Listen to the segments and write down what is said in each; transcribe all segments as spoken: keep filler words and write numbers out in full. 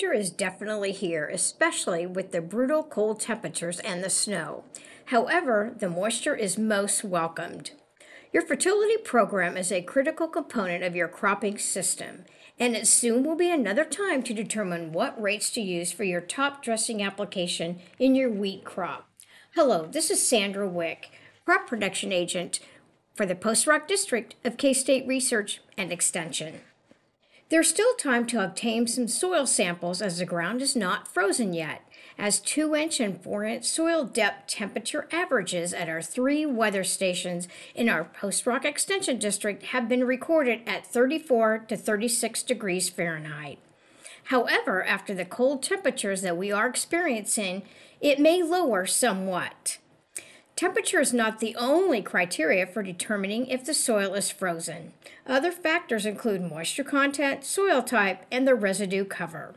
Winter is definitely here, especially with the brutal cold temperatures and the snow. However, the moisture is most welcomed. Your fertility program is a critical component of your cropping system, and it soon will be another time to determine what rates to use for your top dressing application in your wheat crop. Hello, this is Sandra Wick, crop production agent for the Post Rock District of K-State Research and Extension. There's still time to obtain some soil samples as the ground is not frozen yet, as two inch and four inch soil depth temperature averages at our three weather stations in our Post Rock Extension District have been recorded at thirty-four to thirty-six degrees Fahrenheit. However, after the cold temperatures that we are experiencing, it may lower somewhat. Temperature is not the only criteria for determining if the soil is frozen. Other factors include moisture content, soil type, and the residue cover.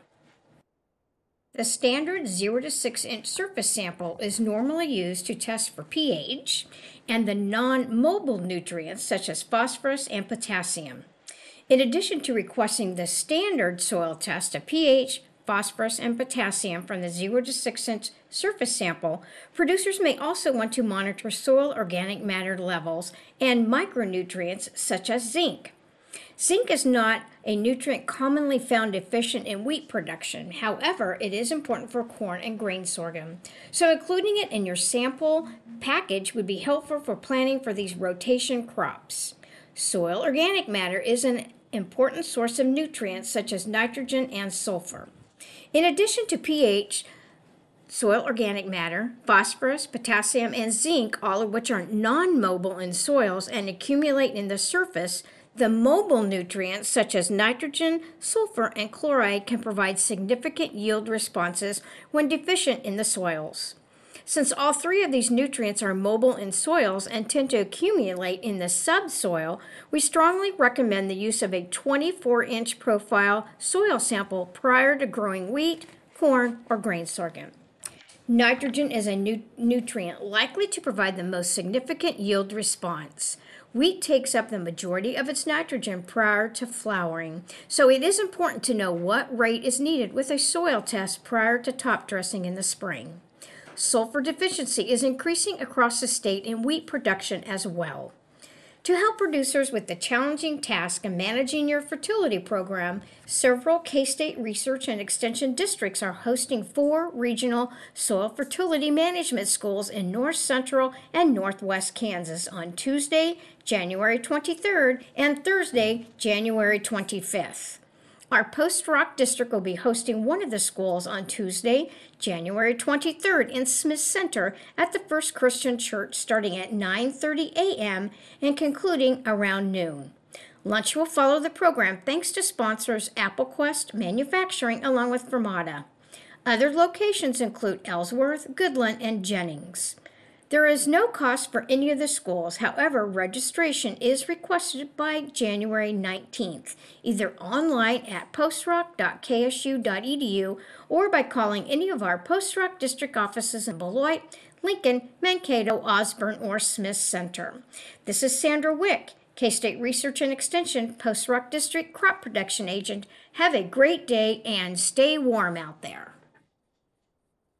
The standard zero to six inch surface sample is normally used to test for pH and the non-mobile nutrients such as phosphorus and potassium. In addition to requesting the standard soil test of pH, phosphorus, and potassium from the zero to six inch surface sample, producers may also want to monitor soil organic matter levels and micronutrients such as zinc. Zinc is not a nutrient commonly found deficient in wheat production. However, it is important for corn and grain sorghum. So including it in your sample package would be helpful for planning for these rotation crops. Soil organic matter is an important source of nutrients such as nitrogen and sulfur. In addition to pH, soil organic matter, phosphorus, potassium, and zinc, all of which are non-mobile in soils and accumulate in the surface, the mobile nutrients such as nitrogen, sulfur, and chloride can provide significant yield responses when deficient in the soils. Since all three of these nutrients are mobile in soils and tend to accumulate in the subsoil, we strongly recommend the use of a twenty-four inch profile soil sample prior to growing wheat, corn, or grain sorghum. Nitrogen is a nu- nutrient likely to provide the most significant yield response. Wheat takes up the majority of its nitrogen prior to flowering, so it is important to know what rate is needed with a soil test prior to top dressing in the spring. Sulfur deficiency is increasing across the state in wheat production as well. To help producers with the challenging task of managing your fertility program, several K-State Research and Extension districts are hosting four regional soil fertility management schools in north central and northwest Kansas on Tuesday, January twenty-third, and Thursday, January twenty-fifth. Our Post Rock District will be hosting one of the schools on Tuesday, January twenty-third in Smith Center at the First Christian Church starting at nine thirty a m and concluding around noon. Lunch will follow the program thanks to sponsors AppleQuest Manufacturing along with Fermata. Other locations include Ellsworth, Goodland, and Jennings. There is no cost for any of the schools. However, registration is requested by January nineteenth, either online at postrock dot k s u dot e d u or by calling any of our Post Rock District offices in Beloit, Lincoln, Mankato, Osborne, or Smith Center. This is Sandra Wick, K-State Research and Extension, Post Rock District Crop Production Agent. Have a great day and stay warm out there.